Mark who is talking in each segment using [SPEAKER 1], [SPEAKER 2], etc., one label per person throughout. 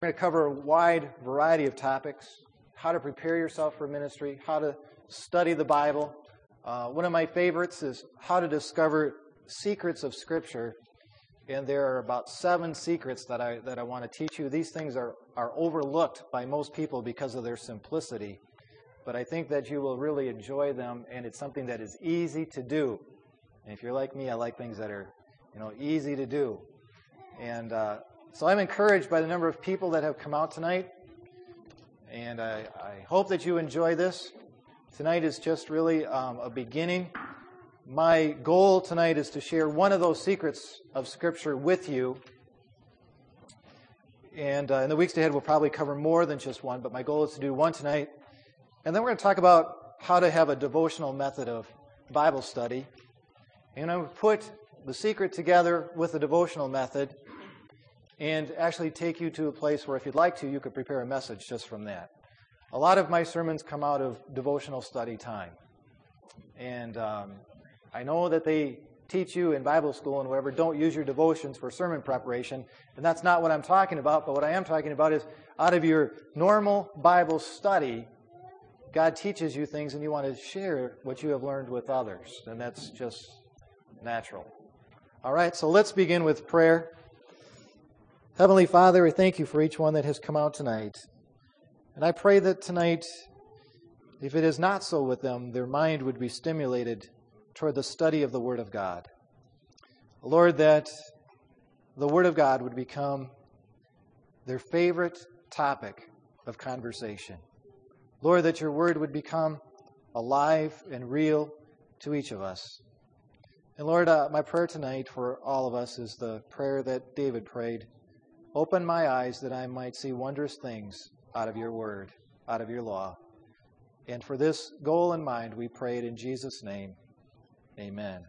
[SPEAKER 1] We're going to cover a wide variety of topics: how to prepare yourself for ministry, how to study the Bible. One of my favorites is how to discover secrets of Scripture. And there are about 7 secrets that I want to teach you. These things are overlooked by most people because of their simplicity. But I think that you will really enjoy them, and it's something that is easy to do. And if you're like me, I like things that are, easy to do. And so I'm encouraged by the number of people that have come out tonight. And I hope that you enjoy this. Tonight is just really a beginning. My goal tonight is to share one of those secrets of Scripture with you. And in the weeks ahead, we'll probably cover more than just one, but my goal is to do one tonight. And then we're going to talk about how to have a devotional method of Bible study. And I'm going to put the secret together with the devotional method and actually take you to a place where, if you'd like to, you could prepare a message just from that. A lot of my sermons come out of devotional study time. And I know that they teach you in Bible school and whatever, don't use your devotions for sermon preparation. And that's not what I'm talking about. But what I am talking about is out of your normal Bible study, God teaches you things and you want to share what you have learned with others. And that's just natural. All right, so let's begin with prayer. Heavenly Father, I thank you for each one that has come out tonight. And I pray that tonight, if it is not so with them, their mind would be stimulated toward the study of the Word of God. Lord, that the Word of God would become their favorite topic of conversation. Lord, that your Word would become alive and real to each of us. And Lord, my prayer tonight for all of us is the prayer that David prayed. Open my eyes that I might see wondrous things out of your Word, out of your law. And for this goal in mind, we pray it in Jesus' name. Amen.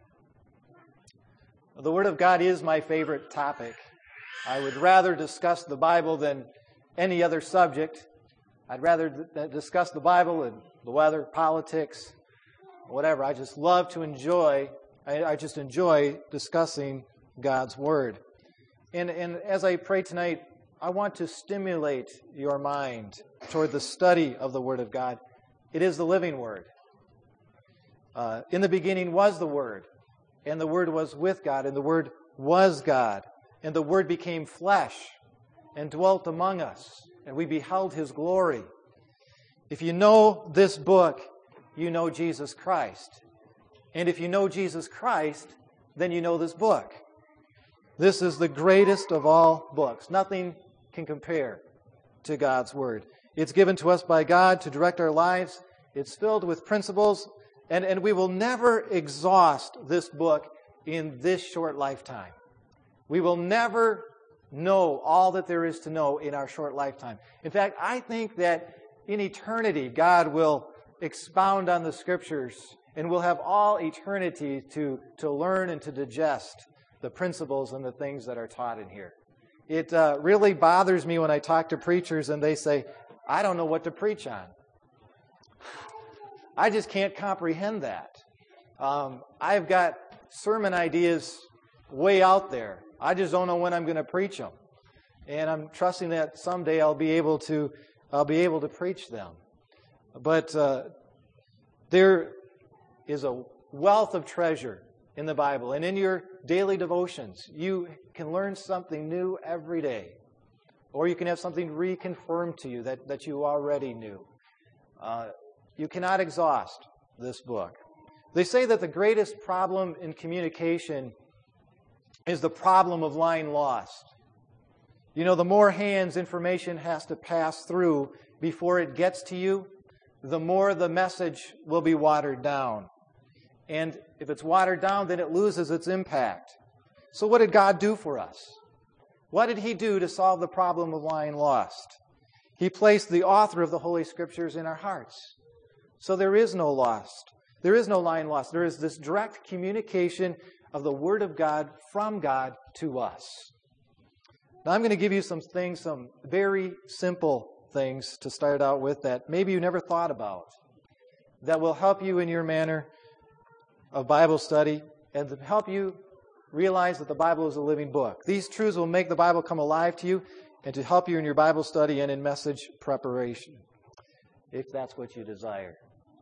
[SPEAKER 1] The Word of God is my favorite topic. I would rather discuss the Bible than any other subject. I'd rather discuss the Bible than the weather, politics, whatever. I just love to enjoy, I just enjoy discussing God's Word. And as I pray tonight, I want to stimulate your mind toward the study of the Word of God. It is the living Word. In the beginning was the Word, and the Word was with God, and the Word was God. And the Word became flesh and dwelt among us, and we beheld His glory. If you know this book, you know Jesus Christ. And if you know Jesus Christ, then you know this book. This is the greatest of all books. Nothing can compare to God's Word. It's given to us by God to direct our lives. It's filled with principles, and we will never exhaust this book in this short lifetime. We will never know all that there is to know in our short lifetime. In fact, I think that in eternity, God will expound on the Scriptures, and we'll have all eternity to learn and to digest the principles and the things that are taught in here. It really bothers me when I talk to preachers and they say, I don't know what to preach on. I just can't comprehend that. I've got sermon ideas way out there. I just don't know when I'm going to preach them. And I'm trusting that someday I'll be able to preach them. But there is a wealth of treasure in the Bible. And in your daily devotions, you can learn something new every day. Or you can have something reconfirmed to you that you already knew. You cannot exhaust this book. They say that the greatest problem in communication is the problem of line lost. The more hands information has to pass through before it gets to you, the more the message will be watered down. And if it's watered down, then it loses its impact. So what did God do for us? What did He do to solve the problem of line lost? He placed the author of the Holy Scriptures in our hearts. So there is no lost. There is no line lost. There is this direct communication of the Word of God from God to us. Now I'm going to give you some very simple things to start out with that maybe you never thought about, that will help you in your manner of Bible study and to help you realize that the Bible is a living book. These truths will make the Bible come alive to you, and to help you in your Bible study and in message preparation, if that's what you desire.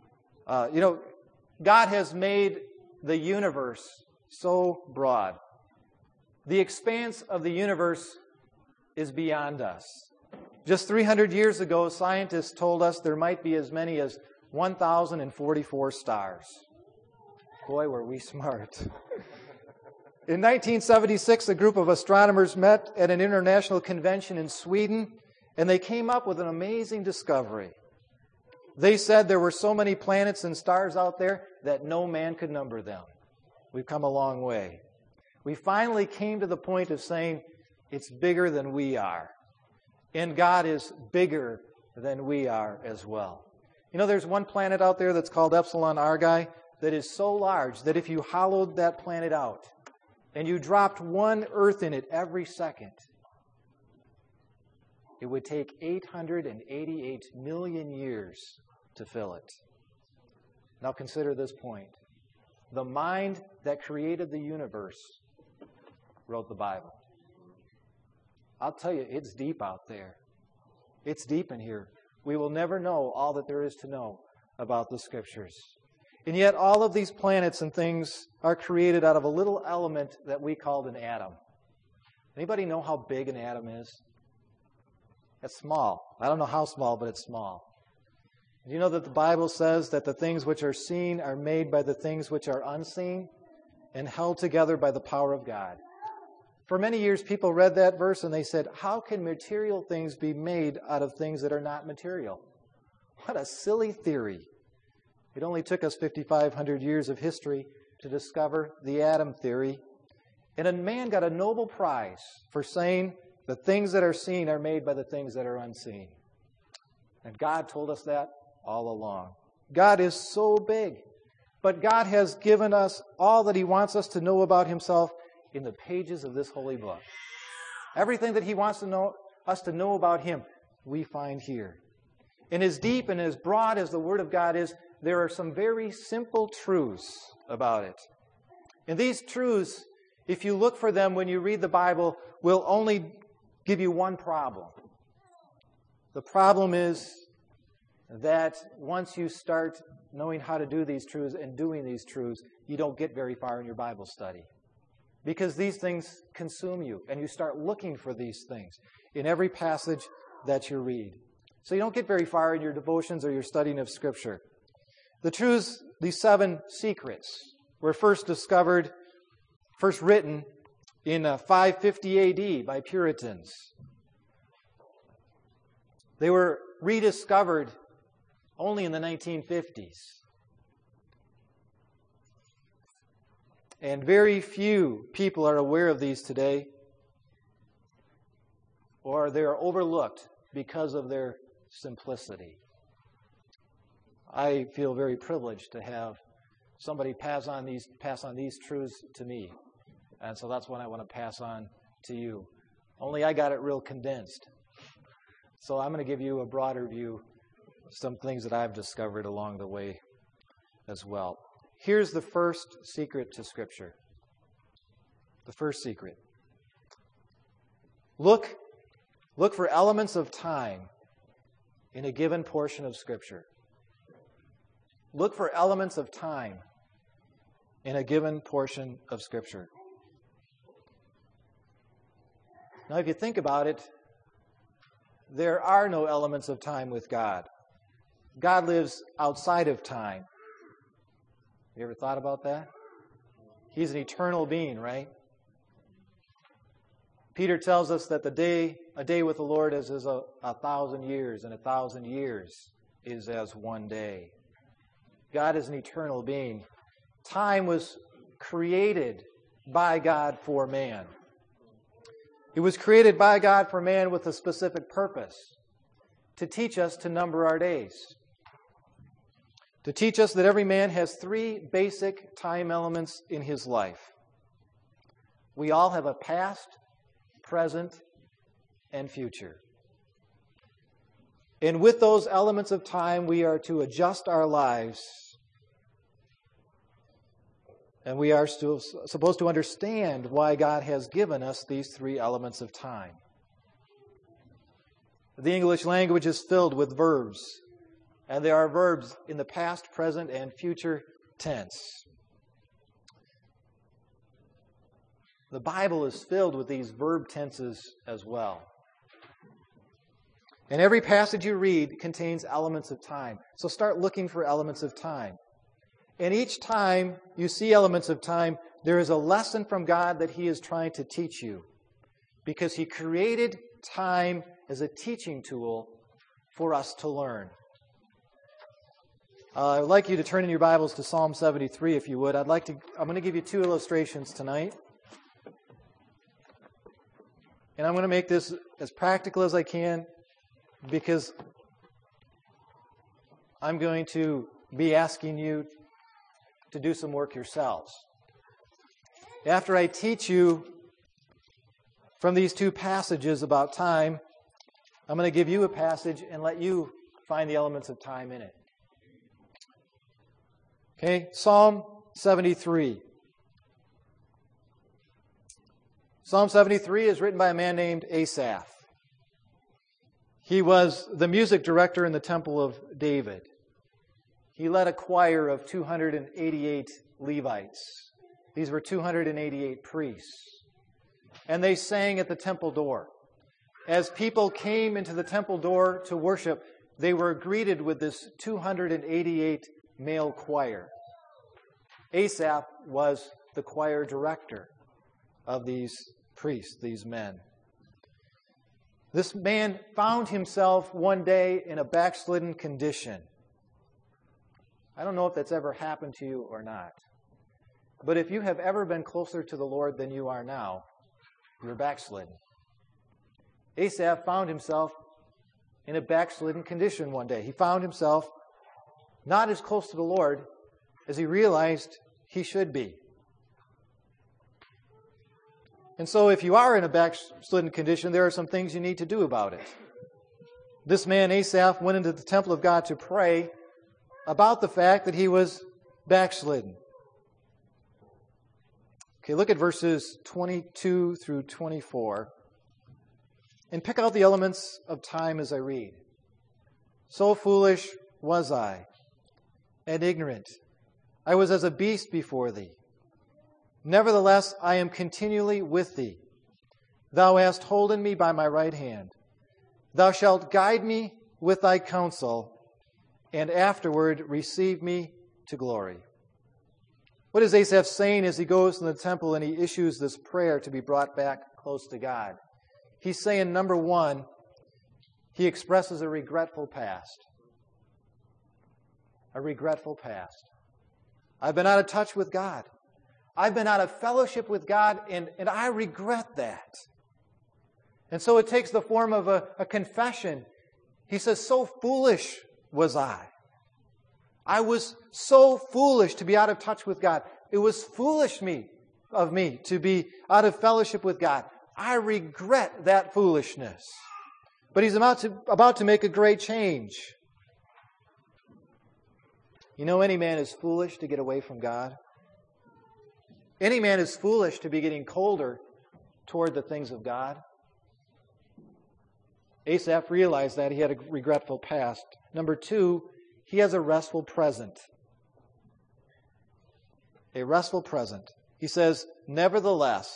[SPEAKER 1] God has made the universe so broad. The expanse of the universe is beyond us. Just 300 years ago, scientists told us there might be as many as 1,044 stars. Boy, were we smart. In 1976, a group of astronomers met at an international convention in Sweden, and they came up with an amazing discovery. They said there were so many planets and stars out there that no man could number them. We've come a long way. We finally came to the point of saying it's bigger than we are. And God is bigger than we are as well. There's one planet out there that's called Epsilon Argi that is so large that if you hollowed that planet out and you dropped one Earth in it every second, it would take 888 million years to fill it. Now consider this point. The mind that created the universe wrote the Bible. I'll tell you, it's deep out there. It's deep in here. We will never know all that there is to know about the Scriptures. And yet all of these planets and things are created out of a little element that we called an atom. Anybody know how big an atom is? It's small. I don't know how small, but it's small. Do you know that the Bible says that the things which are seen are made by the things which are unseen and held together by the power of God? For many years, people read that verse and they said, how can material things be made out of things that are not material? What a silly theory. It only took us 5,500 years of history to discover the atom theory. And a man got a Nobel Prize for saying the things that are seen are made by the things that are unseen. And God told us that all along. God is so big. But God has given us all that He wants us to know about Himself in the pages of this holy book. Everything that He wants us to know about Him, we find here. And as deep and as broad as the Word of God is, there are some very simple truths about it. And these truths, if you look for them when you read the Bible, will only give you one problem. The problem is that once you start knowing how to do these truths and doing these truths, you don't get very far in your Bible study. Because these things consume you, and you start looking for these things in every passage that you read. So you don't get very far in your devotions or your studying of Scripture. The truths, these 7 secrets, were first written in 550 AD by Puritans. They were rediscovered only in the 1950s. And very few people are aware of these today, or they are overlooked because of their simplicity. I feel very privileged to have somebody pass on these truths to me. And so that's what I want to pass on to you. Only I got it real condensed. So I'm going to give you a broader view of some things that I've discovered along the way as well. Here's the first secret to Scripture. The first secret. Look for elements of time in a given portion of Scripture. Look for elements of time in a given portion of Scripture. Now, if you think about it, there are no elements of time with God. God lives outside of time. You ever thought about that? He's an eternal being, right? Peter tells us that a day with the Lord is as 1,000 years, and 1,000 years is as one day. God is an eternal being. Time was created by God for man. It was created by God for man with a specific purpose, to teach us to number our days. To teach us that every man has 3 basic time elements in his life. We all have a past, present, and future. And with those elements of time, we are to adjust our lives. And we are still supposed to understand why God has given us these 3 elements of time. The English language is filled with verbs, and there are verbs in the past, present, and future tense. The Bible is filled with these verb tenses as well. And every passage you read contains elements of time. So start looking for elements of time. And each time you see elements of time, there is a lesson from God that He is trying to teach you. Because He created time as a teaching tool for us to learn. I'd like you to turn in your Bibles to Psalm 73, if you would. I'm going to give you two illustrations tonight. And I'm going to make this as practical as I can, because I'm going to be asking you to do some work yourselves. After I teach you from these two passages about time, I'm going to give you a passage and let you find the elements of time in it. Okay, Psalm 73. Psalm 73 is written by a man named Asaph. He was the music director in the Temple of David. He led a choir of 288 Levites. These were 288 priests. And they sang at the temple door. As people came into the temple door to worship, they were greeted with this 288 male choir. Asaph was the choir director of these priests, these men. This man found himself one day in a backslidden condition. I don't know if that's ever happened to you or not. But if you have ever been closer to the Lord than you are now, you're backslidden. Asaph found himself in a backslidden condition one day. He found himself not as close to the Lord as he realized he should be. And so if you are in a backslidden condition, there are some things you need to do about it. This man, Asaph, went into the temple of God to pray about the fact that he was backslidden. Okay, look at verses 22 through 24. And pick out the elements of time as I read. So foolish was I, and ignorant. I was as a beast before thee. Nevertheless, I am continually with thee. Thou hast holden me by my right hand. Thou shalt guide me with thy counsel, and afterward receive me to glory. What is Asaph saying as he goes to the temple and he issues this prayer to be brought back close to God? He's saying, number one, he expresses a regretful past. A regretful past. I've been out of touch with God. I've been out of fellowship with God, and I regret that. And so it takes the form of a confession. He says, so foolish was I. I was so foolish to be out of touch with God. It was foolish of me to be out of fellowship with God. I regret that foolishness. But he's about to make a great change. You know, any man is foolish to get away from God. Any man is foolish to be getting colder toward the things of God. Asaph realized that he had a regretful past. Number two, he has a restful present. A restful present. He says, nevertheless,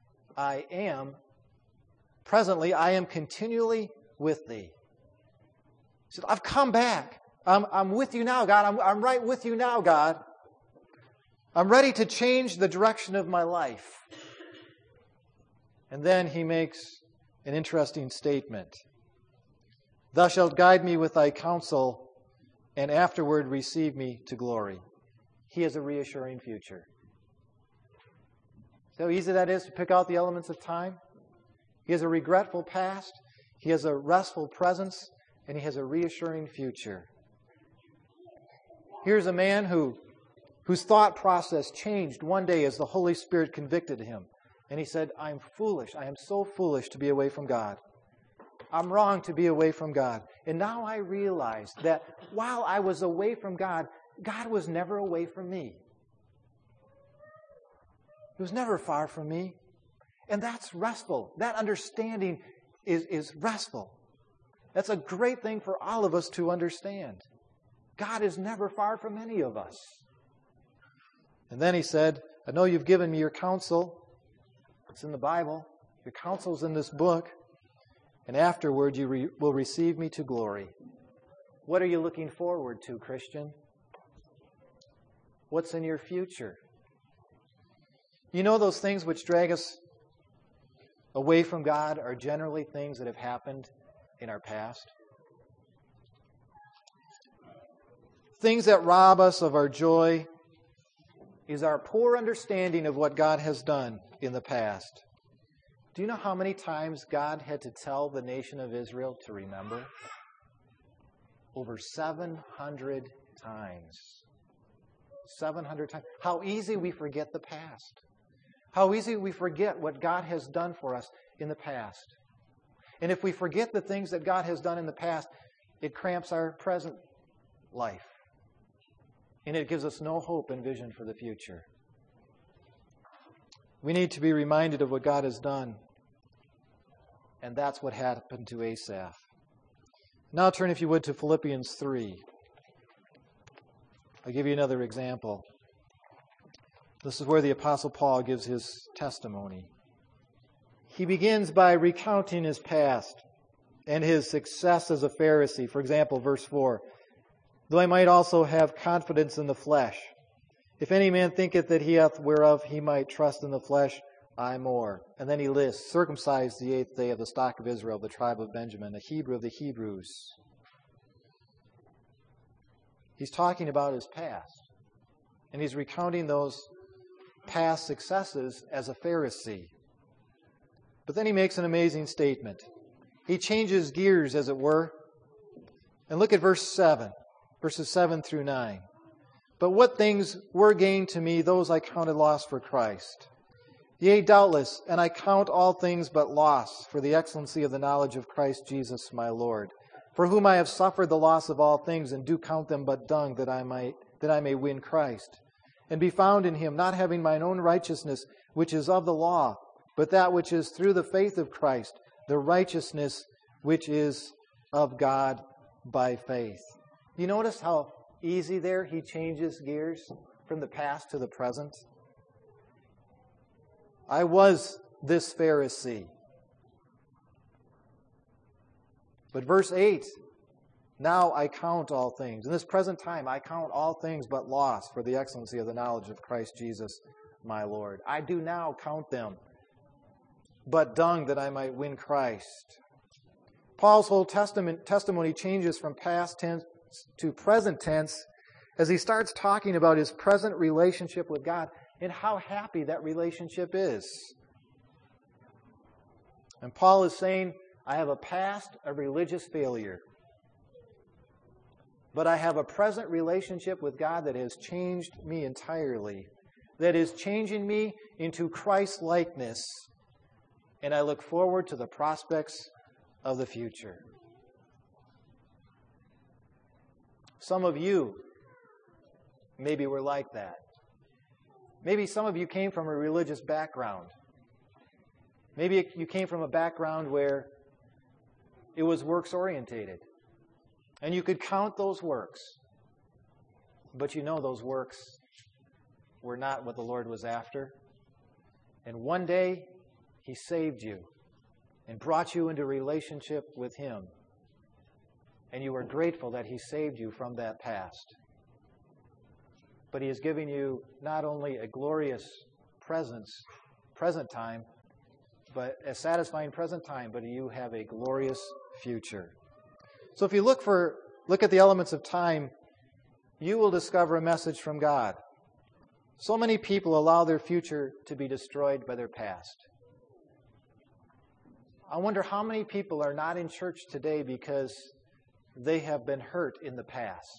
[SPEAKER 1] presently I am continually with thee. He said, I've come back. I'm with you now, God. I'm right with you now, God. I'm ready to change the direction of my life. And then he makes an interesting statement. Thou shalt guide me with thy counsel, and afterward receive me to glory. He has a reassuring future. See how easy that is to pick out the elements of time? He has a regretful past, he has a restful presence, and he has a reassuring future. Here's a man whose thought process changed one day as the Holy Spirit convicted him. And he said, I'm foolish. I am so foolish to be away from God. I'm wrong to be away from God. And now I realize that while I was away from God, God was never away from me. He was never far from me. And that's restful. That understanding is restful. That's a great thing for all of us to understand. God is never far from any of us. And then he said, I know you've given me your counsel. It's in the Bible. Your counsel's in this book. And afterward you will receive me to glory. What are you looking forward to, Christian? What's in your future? You know, those things which drag us away from God are generally things that have happened in our past. Things that rob us of our joy is our poor understanding of what God has done in the past. Do you know how many times God had to tell the nation of Israel to remember? Over 700 times. 700 times. How easy we forget the past. How easy we forget what God has done for us in the past. And if we forget the things that God has done in the past, it cramps our present life. And it gives us no hope and vision for the future. We need to be reminded of what God has done. And that's what happened to Asaph. Now turn, if you would, to Philippians 3. I'll give you another example. This is where the Apostle Paul gives his testimony. He begins by recounting his past and his success as a Pharisee. For example, verse 4. Though I might also have confidence in the flesh. If any man thinketh that he hath whereof he might trust in the flesh, I more. And then he lists, circumcised the 8th day of the stock of Israel, the tribe of Benjamin, a Hebrew of the Hebrews. He's talking about his past. And he's recounting those past successes as a Pharisee. But then he makes an amazing statement. He changes gears, as it were. And look at verse 7. Verses 7 through 9. But what things were gained to me, those I counted loss for Christ. Yea, doubtless, and I count all things but loss for the excellency of the knowledge of Christ Jesus my Lord, for whom I have suffered the loss of all things, and do count them but dung, that I may win Christ, and be found in him, not having mine own righteousness, which is of the law, but that which is through the faith of Christ, the righteousness which is of God by faith. You notice how easy there he changes gears from the past to the present? I was this Pharisee. But verse 8, now I count all things. In this present time, I count all things but loss for the excellency of the knowledge of Christ Jesus my Lord. I do now count them but dung, that I might win Christ. Paul's whole testimony changes from past tense to present tense as he starts talking about his present relationship with God and how happy that relationship is. And Paul is saying, I have a past of religious failure, but I have a present relationship with God that has changed me entirely, that is changing me into Christ-likeness, and I look forward to the prospects of the future. Some of you maybe were like that. Maybe some of you came from a religious background. Maybe you came from a background where it was works-orientated. And you could count those works. But you know those works were not what the Lord was after. And one day, He saved you and brought you into relationship with Him. And you are grateful that He saved you from that past. But He is giving you not only a glorious present time, but a satisfying present time, but you have a glorious future. So if you look at the elements of time, you will discover a message from God. So many people allow their future to be destroyed by their past. I wonder how many people are not in church today because they have been hurt in the past.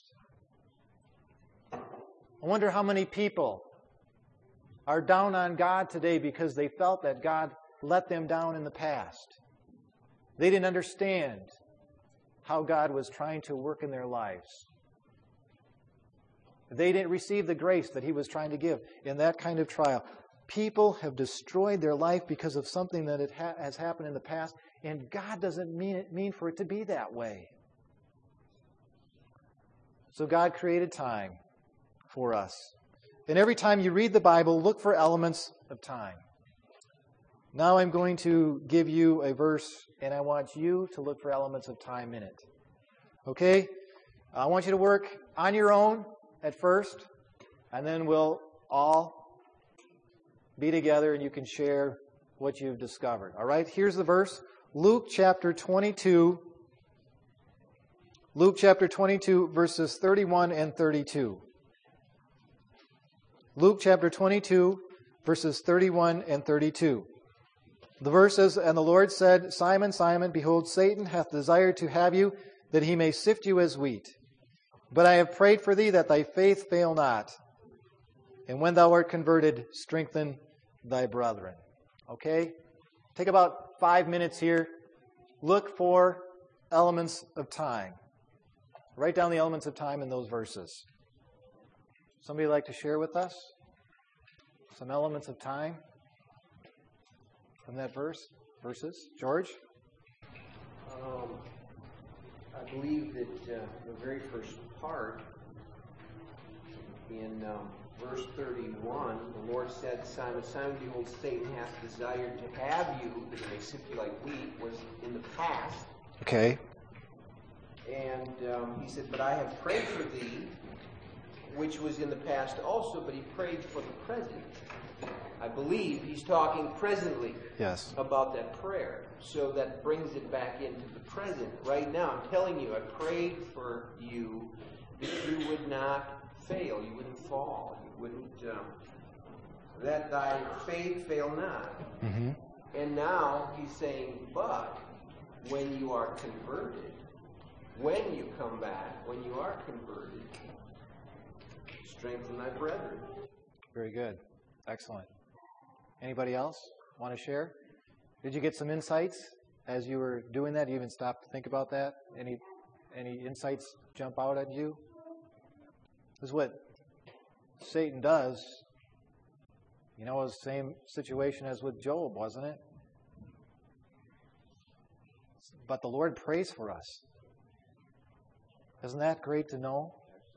[SPEAKER 1] I wonder how many people are down on God today because they felt that God let them down in the past. They didn't understand how God was trying to work in their lives. They didn't receive the grace that He was trying to give in that kind of trial. People have destroyed their life because of something that has happened in the past, And God doesn't mean for it to be that way. So God created time for us. And every time you read the Bible, look for elements of time. Now I'm going to give you a verse, and I want you to look for elements of time in it. Okay? I want you to work on your own at first, and then we'll all be together and you can share what you've discovered. All right? Here's the verse. Luke chapter 22. Luke chapter 22, verses 31 and 32. Luke chapter 22, verses 31 and 32. The verse says, "And the Lord said, Simon, Simon, behold, Satan hath desired to have you, that he may sift you as wheat. But I have prayed for thee, that thy faith fail not. And when thou art converted, strengthen thy brethren." Okay? Take about 5 minutes here. Look for elements of time. Write down the elements of time in those verses. Somebody like to share with us some elements of time from that verses? George?
[SPEAKER 2] I believe that the very first part in verse 31, the Lord said, Simon, Simon, behold, Satan hath desired to have you, that he may sift you like wheat, was in the past.
[SPEAKER 1] Okay.
[SPEAKER 2] And he said, but I have prayed for thee, which was in the past also, but he prayed for the present. I believe he's talking presently about that prayer. So that brings it back into the present. Right now, I'm telling you, I prayed for you that you would not fail, you wouldn't fall, you wouldn't, that thy faith fail not.
[SPEAKER 1] Mm-hmm.
[SPEAKER 2] And now he's saying, but when you are converted, when you come back, when you are converted, strengthen thy brethren.
[SPEAKER 1] Very good. Excellent. Anybody else want to share? Did you get some insights as you were doing that? You even stopped to think about that? Any insights jump out at you? This is what Satan does. You know, it was the same situation as with Job, wasn't it? But the Lord prays for us. Isn't that great to know?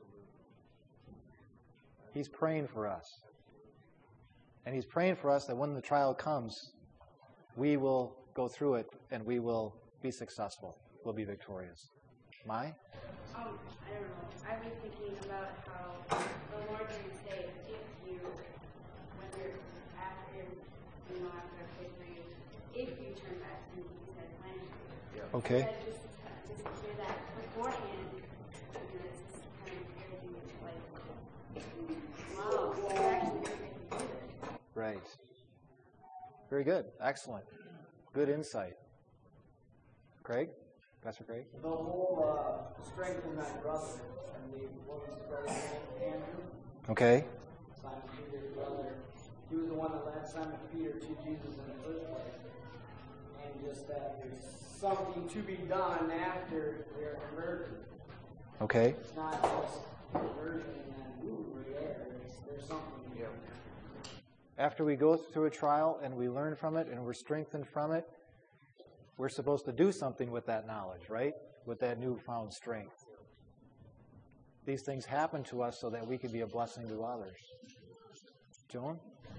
[SPEAKER 1] He's praying for us. And He's praying for us that when the trial comes, we will go through it and we will be successful. We'll be victorious. Mai?
[SPEAKER 3] I don't know. I've been thinking about how the Lord didn't say, if you, when you're after, after I pray for you, if you turn back to me, He said, when.
[SPEAKER 2] Yeah.
[SPEAKER 1] Okay.
[SPEAKER 3] Just to hear that beforehand, it's just kind of everything is like, wow, it's actually good that He did it.
[SPEAKER 1] Right. Very good. Excellent. Good insight. Craig? Pastor Craig?
[SPEAKER 4] The whole strengthen thy brother, and what was his brother's name? Andrew?
[SPEAKER 1] Okay.
[SPEAKER 4] Simon Peter's brother. He was the one that led Simon Peter to Jesus in the first place. And just that there's something to be done after we are converted.
[SPEAKER 1] Okay.
[SPEAKER 4] It's not just conversion and then, we're there. There's something to do.
[SPEAKER 1] After we go through a trial and we learn from it and we're strengthened from it, we're supposed to do something with that knowledge, right? With that newfound strength. These things happen to us so that we can be a blessing to others. Joan?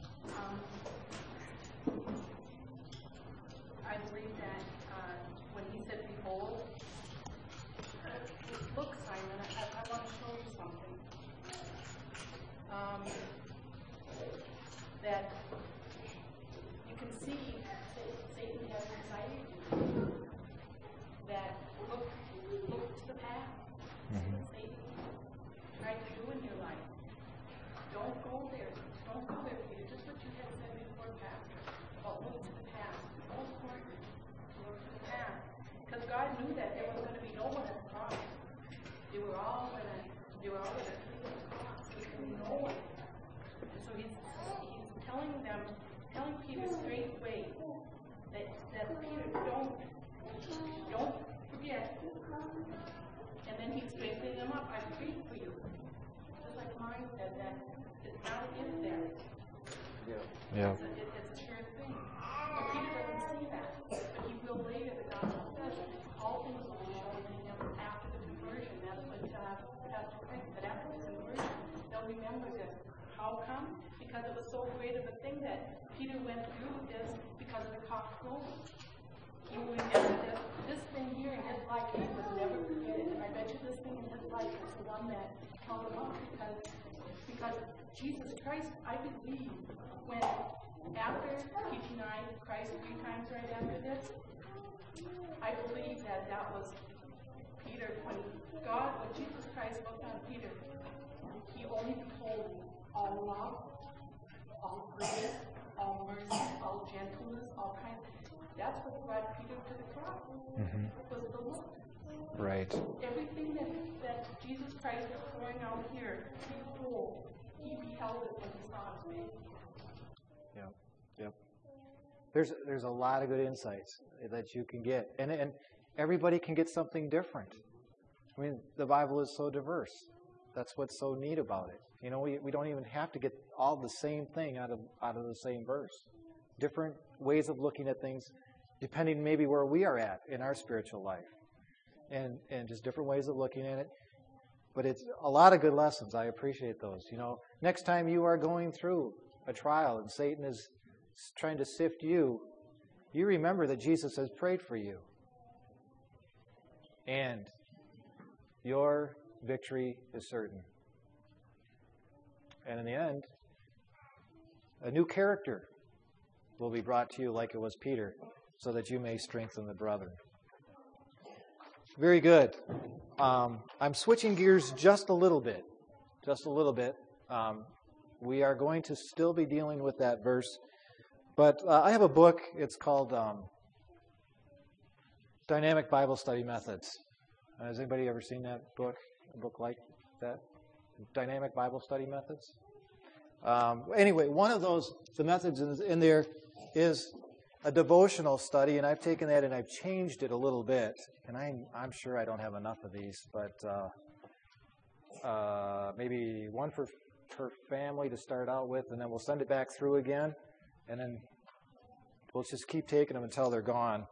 [SPEAKER 5] I believe that when He said, behold, look, Simon, I want to show you something. That you can see Satan has anxiety. That look to the past. Satan tried to do in your life. Don't go there. Don't go there, Peter. Just what you had said before, Pastor, about look to the past. Most important, look to the past. Because God knew that there was going to be no one at the cross. They were all going to pay the cross. There was going to be no one. And so he's telling Peter straightway that Peter, don't forget. And then he's straightening them up. I prayed for you. Just like mine said, that it's not an if there.
[SPEAKER 1] Yeah.
[SPEAKER 5] It's a sure thing. But Peter doesn't see that. But he will little later, the gospel says all things will be shown to him after the conversion. That's what Pastor Craig said. After the conversion, they'll remember this. How come? Because it was so great of a thing that Peter went through this because of the cock crowing. He will remember this thing here in his life. He would never forget it. And I bet you this thing in his life is the one that held him up because Jesus Christ, I believe, when after he denied Christ 3 times right after this, I believe that was Peter. When Jesus Christ looked on Peter, he only behold all love, all grace, all mercy, all gentleness, all kindness. That's what brought Peter to the cross. Was the look.
[SPEAKER 1] Right.
[SPEAKER 5] Everything that Jesus Christ was pouring out here, he beheld it when he saw his face.
[SPEAKER 1] Yep. There's a lot of good insights that you can get, and everybody can get something different. I mean, the Bible is so diverse. That's what's so neat about it. You know, we don't even have to get all the same thing out of the same verse. Different ways of looking at things, depending maybe where we are at in our spiritual life, and just different ways of looking at it. But it's a lot of good lessons. I appreciate those. You know, next time you are going through a trial and Satan is trying to sift you, you remember that Jesus has prayed for you. And your victory is certain. And in the end, a new character will be brought to you like it was Peter, so that you may strengthen the brethren. Very good. I'm switching gears just a little bit. We are going to still be dealing with that verse. But I have a book. It's called Dynamic Bible Study Methods. Has anybody ever seen that book? A book like that? Dynamic Bible Study Methods? Anyway, one of the methods in there is a devotional study, and I've taken that and I've changed it a little bit. And I'm sure I don't have enough of these, but maybe one per family to start out with, and then we'll send it back through again, and then we'll just keep taking them until they're gone.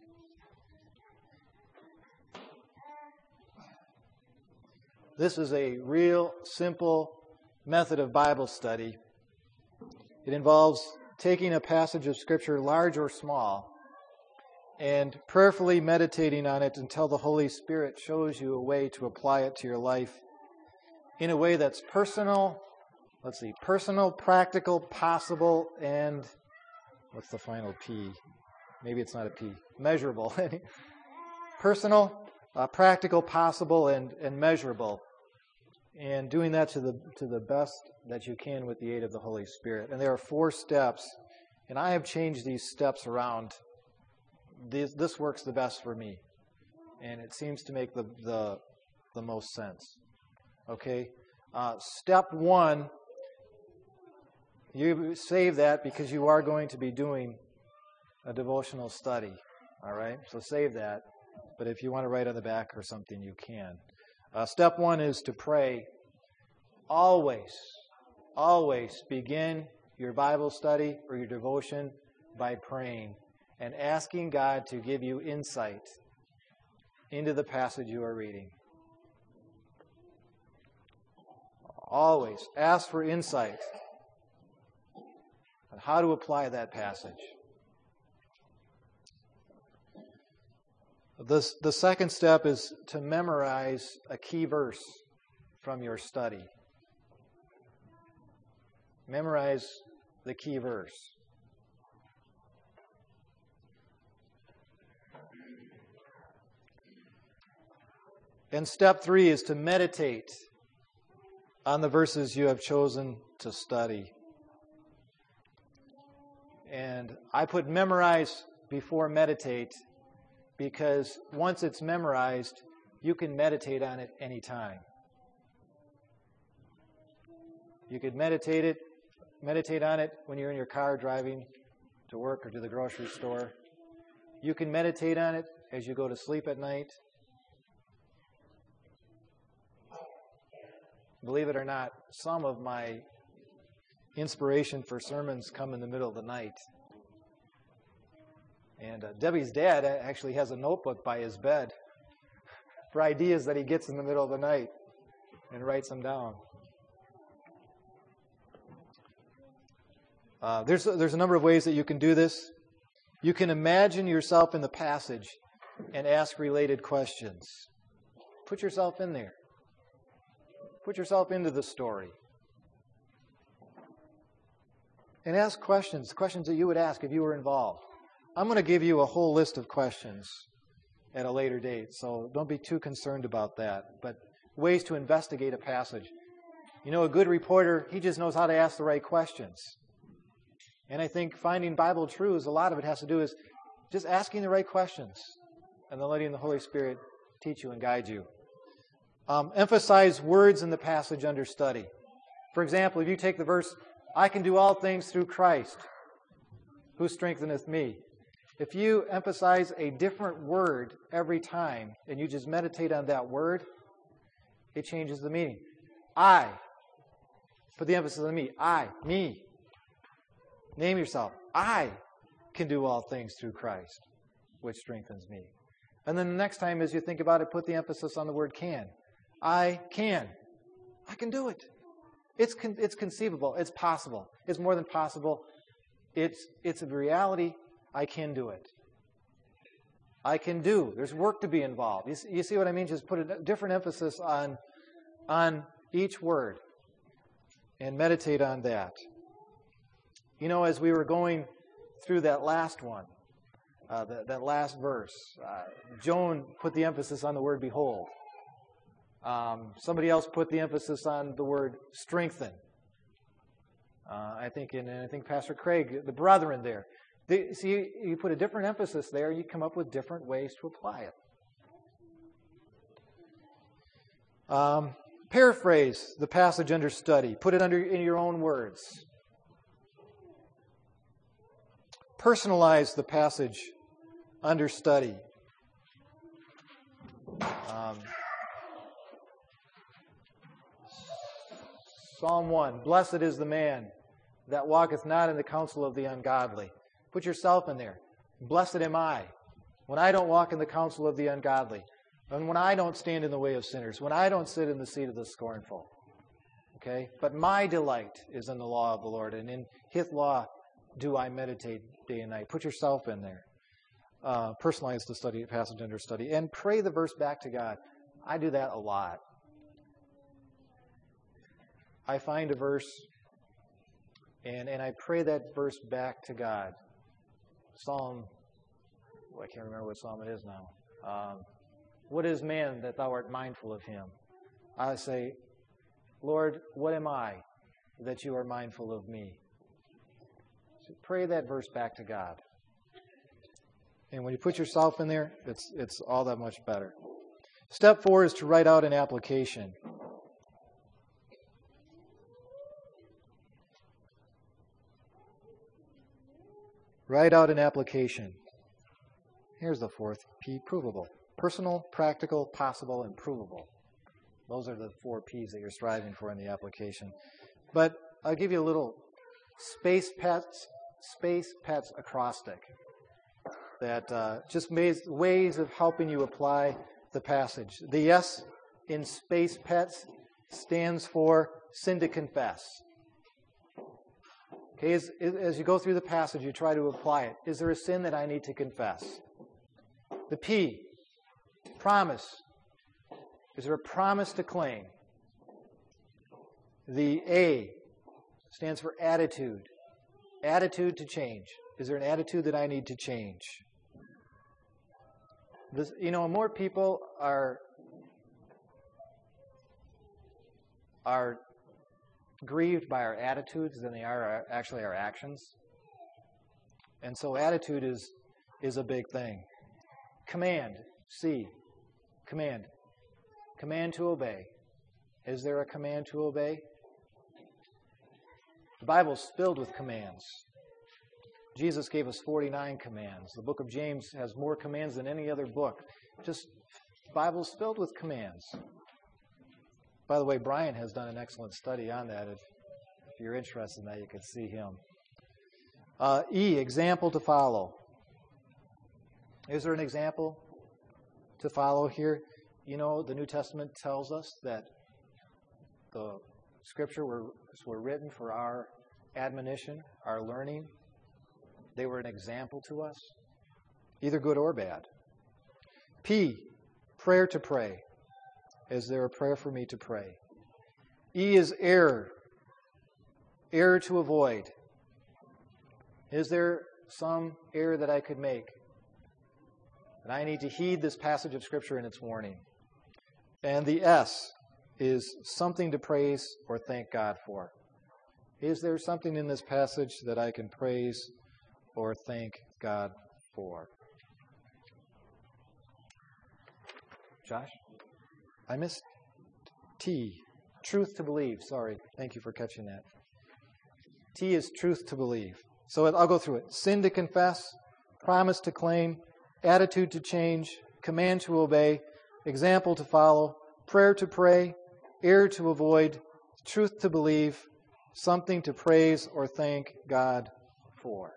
[SPEAKER 1] This is a real simple method of Bible study. It involves taking a passage of Scripture, large or small, and prayerfully meditating on it until the Holy Spirit shows you a way to apply it to your life in a way that's personal, practical, possible, and what's the final P? Maybe it's not a P. Measurable. Personal, practical, possible, and measurable. And doing that to the best that you can with the aid of the Holy Spirit. And there are 4 steps, and I have changed these steps around. This works the best for me, and it seems to make the most sense. Okay? Step 1, you save that because you are going to be doing a devotional study. All right? So save that. But if you want to write on the back or something, you can. Step 1 is to pray. Always begin your Bible study or your devotion by praying and asking God to give you insight into the passage you are reading. Always ask for insight on how to apply that passage. The second step is to memorize a key verse from your study. Memorize the key verse. And step 3 is to meditate on the verses you have chosen to study. And I put memorize before meditate because once it's memorized, you can meditate on it anytime. You could meditate on it when you're in your car driving to work or to the grocery store. You can meditate on it as you go to sleep at night. Believe it or not, some of my inspiration for sermons come in the middle of the night. And Debbie's dad actually has a notebook by his bed for ideas that he gets in the middle of the night and writes them down. There's a number of ways that you can do this. You can imagine yourself in the passage and ask related questions. Put yourself in there. Put yourself into the story. And ask questions that you would ask if you were involved. I'm going to give you a whole list of questions at a later date, so don't be too concerned about that. But ways to investigate a passage. You know, a good reporter, he just knows how to ask the right questions. And I think finding Bible truths, a lot of it has to do is just asking the right questions and then letting the Holy Spirit teach you and guide you. Emphasize words in the passage under study. For example, if you take the verse, I can do all things through Christ, who strengtheneth me. If you emphasize a different word every time and you just meditate on that word, it changes the meaning. I. Put the emphasis on me. I. Me. Name yourself. I can do all things through Christ, which strengthens me. And then the next time as you think about it, put the emphasis on the word can. I can. I can do it. It's conceivable. It's possible. It's more than possible. It's a reality. I can do it. I can do. There's work to be involved. You see what I mean? Just put a different emphasis on each word and meditate on that. You know, as we were going through that last one, that last verse, Joan put the emphasis on the word behold. Somebody else put the emphasis on the word strengthen. I think Pastor Craig, the brethren there. See, you put a different emphasis there, you come up with different ways to apply it. Paraphrase the passage under study. Put it in your own words. Personalize the passage under study. Psalm 1, blessed is the man that walketh not in the counsel of the ungodly. Put yourself in there. Blessed am I when I don't walk in the counsel of the ungodly, and when I don't stand in the way of sinners, when I don't sit in the seat of the scornful. Okay? But my delight is in the law of the Lord, and in his law do I meditate day and night. Put yourself in there. Personalize the passage under study, and pray the verse back to God. I do that a lot. I find a verse, and I pray that verse back to God. Psalm, I can't remember what psalm it is now. What is man that thou art mindful of him? I say, Lord, what am I that you are mindful of me? So pray that verse back to God. And when you put yourself in there, it's all that much better. Step 4 is to write out an application. Write out an application. Here's the fourth P, provable. Personal, practical, possible, and provable. Those are the 4 P's that you're striving for in the application. But I'll give you a little Space Pets acrostic that just ways of helping you apply the passage. The S in Space Pets stands for sin to confess. Okay, as you go through the passage, you try to apply it. Is there a sin that I need to confess? The P, promise. Is there a promise to claim? The A stands for attitude. Attitude to change. Is there an attitude that I need to change? More people are grieved by our attitudes than they are actually our actions. And so attitude is a big thing. Command, C, command. Command to obey. Is there a command to obey? The Bible's filled with commands. Jesus gave us 49 commands. The book of James has more commands than any other book. The Bible's filled with commands. By the way, Brian has done an excellent study on that. If you're interested in that, you can see him. E, example to follow. Is there an example to follow here? You know, the New Testament tells us that the Scripture were written for our admonition, our learning. They were an example to us, either good or bad. P, prayer to pray. Is there a prayer for me to pray? E is error. Error to avoid. Is there some error that I could make? And I need to heed this passage of Scripture and its warning. And the S is something to praise or thank God for. Is there something in this passage that I can praise or thank God for? Josh? I missed T. Truth to believe. Sorry. Thank you for catching that. T is truth to believe. So I'll go through it. Sin to confess, promise to claim, attitude to change, command to obey, example to follow, prayer to pray, error to avoid, truth to believe, something to praise or thank God for.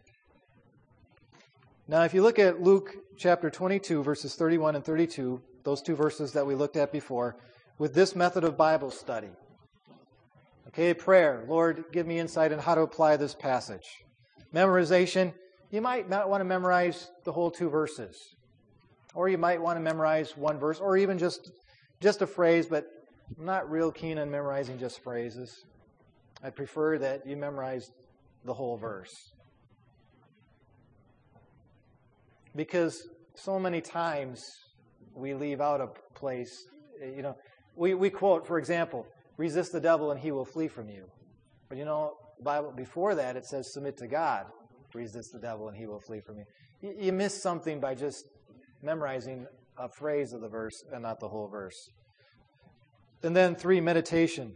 [SPEAKER 1] Now, if you look at Luke chapter 22, verses 31 and 32, those two verses that we looked at before, with this method of Bible study. Okay, prayer. Lord, give me insight on how to apply this passage. Memorization. You might not want to memorize the whole 2 verses. Or you might want to memorize 1 verse, or even just a phrase, but I'm not real keen on memorizing just phrases. I prefer that you memorize the whole verse. Because so many times we leave out a place, you know, we quote, for example, resist the devil and he will flee from you. But you know, the Bible before that it says submit to God, resist the devil and he will flee from you. You miss something by just memorizing a phrase of the verse and not the whole verse. And then 3, meditation.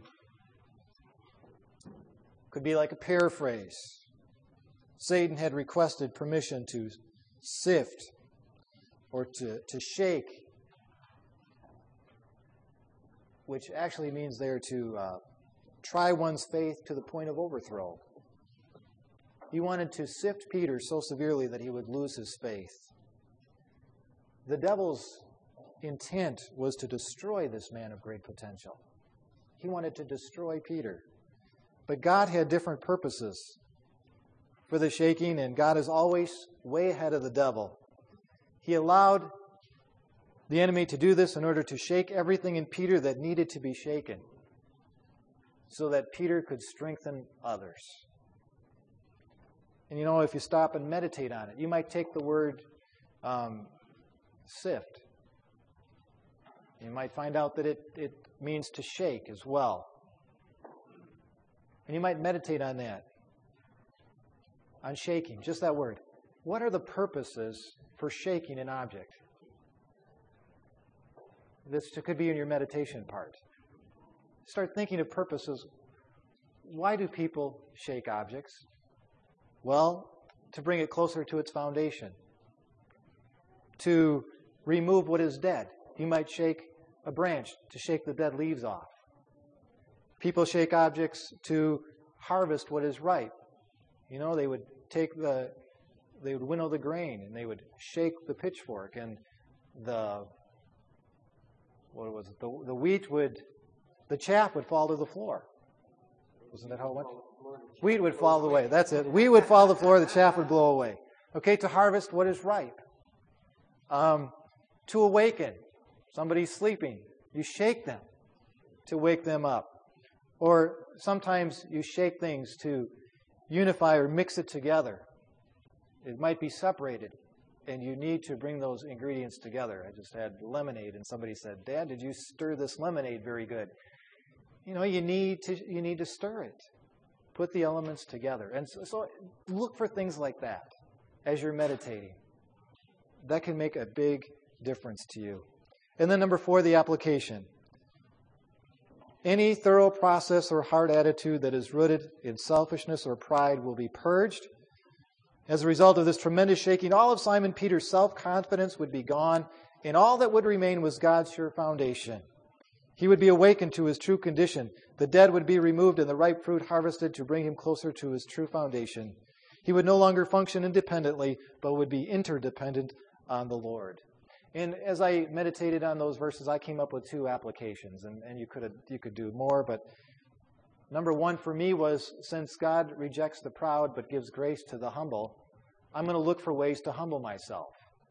[SPEAKER 1] Could be like a paraphrase. Satan had requested permission to sift or to shake, which actually means there to try one's faith to the point of overthrow. He wanted to sift Peter so severely that he would lose his faith. The devil's intent was to destroy this man of great potential. He wanted to destroy Peter. But God had different purposes for the shaking, and God is always way ahead of the devil. He allowed the enemy to do this in order to shake everything in Peter that needed to be shaken, so that Peter could strengthen others. And you know, if you stop and meditate on it, you might take the word sift. You might find out that it means to shake as well. And you might meditate on that, on shaking, just that word. What are the purposes for shaking an object? This could be in your meditation part. Start thinking of purposes. Why do people shake objects? Well, to bring it closer to its foundation. To remove what is dead. You might shake a branch to shake the dead leaves off. People shake objects to harvest what is ripe. You know, they would winnow the grain, and they would shake the pitchfork, and the chaff would fall to the floor. Wasn't that how it went? Wheat would fall away. That's it. Wheat would fall to the floor, the chaff would blow away. Okay, to harvest what is ripe. To awaken. Somebody's sleeping. You shake them to wake them up. Or sometimes you shake things to unify or mix it together. It might be separated, and you need to bring those ingredients together. I just had lemonade, and somebody said, "Dad, did you stir this lemonade very good?" You know, you need to stir it. Put the elements together. And so look for things like that as you're meditating. That can make a big difference to you. And then number 4, the application. Any thorough process or hard attitude that is rooted in selfishness or pride will be purged. As a result of this tremendous shaking, all of Simon Peter's self-confidence would be gone, and all that would remain was God's sure foundation. He would be awakened to his true condition. The dead would be removed and the ripe fruit harvested to bring him closer to his true foundation. He would no longer function independently, but would be interdependent on the Lord. And as I meditated on those verses, I came up with 2 applications, and you could do more, but number 1 for me was, since God rejects the proud but gives grace to the humble, I'm going to look for ways to humble myself.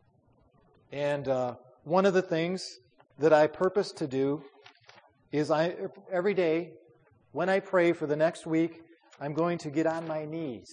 [SPEAKER 1] And one of the things that I purpose to do is every day when I pray for the next week, I'm going to get on my knees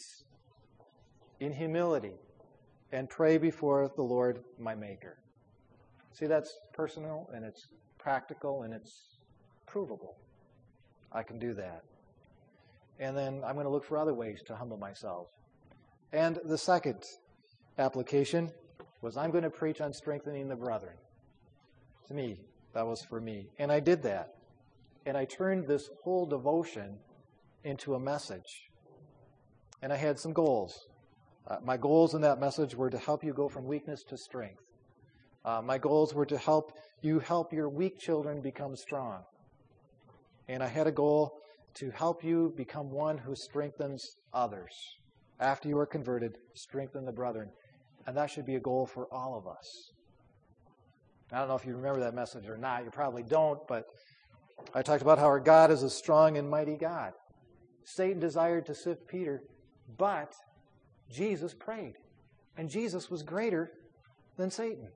[SPEAKER 1] in humility and pray before the Lord, my Maker. See, that's personal, and it's practical, and it's provable. I can do that. And then I'm going to look for other ways to humble myself. And the second application was, I'm going to preach on strengthening the brethren. To me, that was for me. And I did that. And I turned this whole devotion into a message. And I had some goals. My goals in that message were to help you go from weakness to strength. My goals were to help your weak children become strong. And I had a goal to help you become one who strengthens others. After you are converted, strengthen the brethren. And that should be a goal for all of us. I don't know if you remember that message or not. You probably don't, but I talked about how our God is a strong and mighty God. Satan desired to sift Peter, but Jesus prayed. And Jesus was greater than Satan.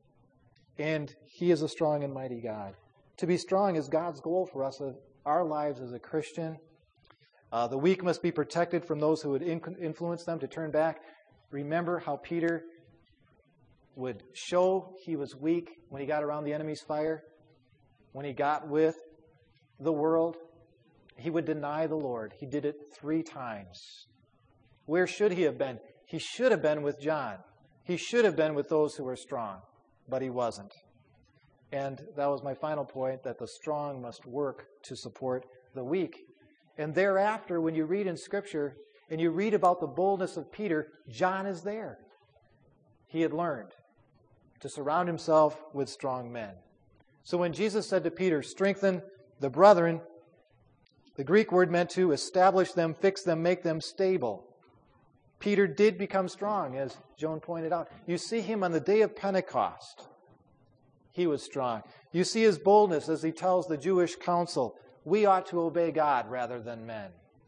[SPEAKER 1] And He is a strong and mighty God. To be strong is God's goal for us, our lives as a Christian. The weak must be protected from those who would influence them to turn back. Remember how Peter would show he was weak when he got around the enemy's fire? When he got with the world, he would deny the Lord. He did it 3 times. Where should he have been? He should have been with John. He should have been with those who were strong, but he wasn't. And that was my final point, that the strong must work to support the weak. And thereafter, when you read in Scripture and you read about the boldness of Peter, John is there. He had learned to surround himself with strong men. So when Jesus said to Peter, strengthen the brethren, the Greek word meant to establish them, fix them, make them stable. Peter did become strong, as Joan pointed out. You see him on the day of Pentecost. He was strong. You see his boldness as he tells the Jewish council, we ought to obey God rather than men.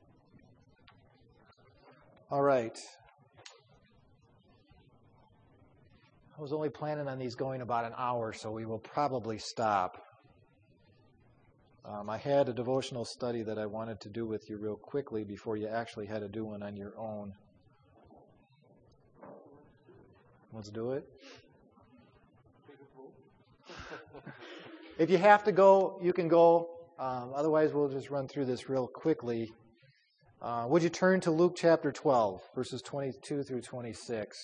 [SPEAKER 1] All right. I was only planning on these going about an hour, so we will probably stop. I had a devotional study that I wanted to do with you real quickly before you actually had to do one on your own. Let's do it. If you have to go, you can go. Otherwise, we'll just run through this real quickly. Would you turn to Luke chapter 12, verses 22 through 26?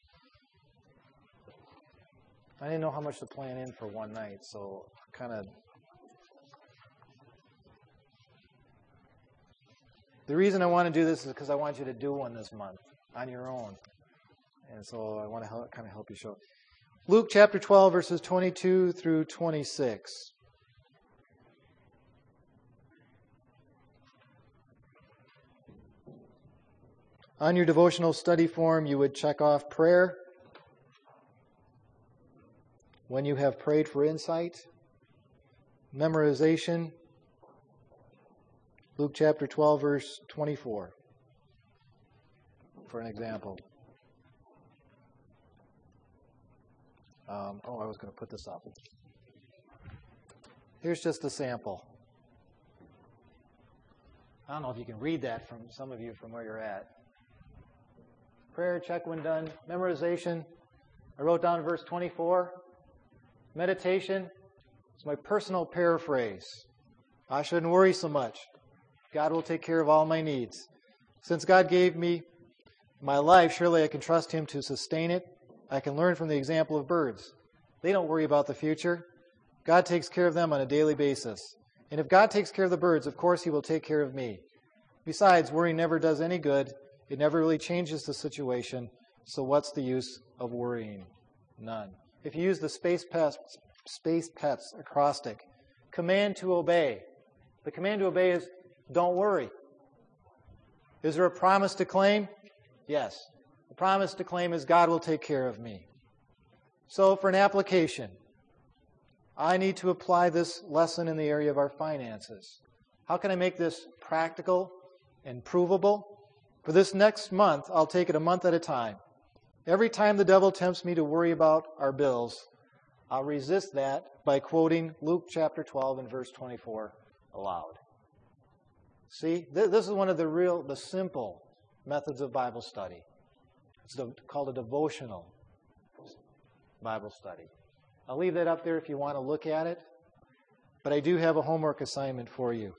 [SPEAKER 1] I didn't know how much to plan in for one night, so kind of... The reason I want to do this is because I want you to do one this month on your own. And so I want to kind of help you show. Luke chapter 12, verses 22 through 26. On your devotional study form, you would check off prayer. When you have prayed for insight, memorization, Luke chapter 12, verse 24, for an example. I was going to put this up. Here's just a sample. I don't know if you can read that from some of you from where you're at. Prayer, check when done. Memorization, I wrote down verse 24. Meditation, it's my personal paraphrase. I shouldn't worry so much. God will take care of all my needs. Since God gave me my life, surely I can trust Him to sustain it. I can learn from the example of birds. They don't worry about the future. God takes care of them on a daily basis. And if God takes care of the birds, of course He will take care of me. Besides, worry never does any good. It never really changes the situation. So what's the use of worrying? None. If you use the Space Pets acrostic, command to obey. The command to obey is don't worry. Is there a promise to claim? Yes. The promise to claim is God will take care of me. So for an application, I need to apply this lesson in the area of our finances. How can I make this practical and provable? For this next month, I'll take it a month at a time. Every time the devil tempts me to worry about our bills, I'll resist that by quoting Luke chapter 12 and verse 24 aloud. See, this is one of the simple methods of Bible study. It's called a devotional Bible study. I'll leave that up there if you want to look at it. But I do have a homework assignment for you.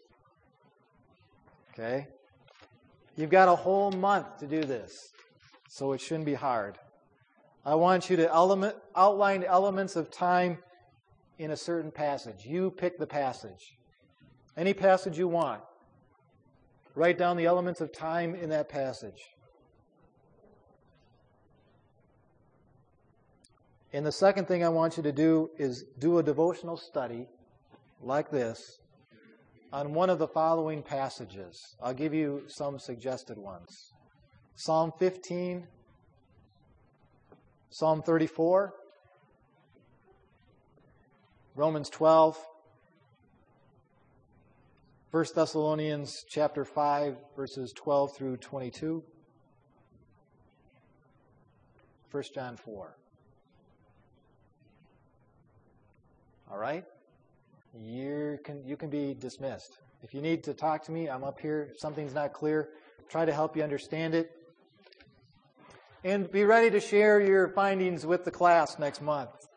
[SPEAKER 1] Okay? You've got a whole month to do this, so it shouldn't be hard. I want you to outline elements of time in a certain passage. You pick the passage. Any passage you want. Write down the elements of time in that passage. And the second thing I want you to do is do a devotional study like this on one of the following passages. I'll give you some suggested ones. Psalm 15, Psalm 34, Romans 12, 1 Thessalonians chapter 5, verses 12 through 22, 1 John 4. All right? You can be dismissed. If you need to talk to me, I'm up here. If something's not clear, try to help you understand it. And be ready to share your findings with the class next month.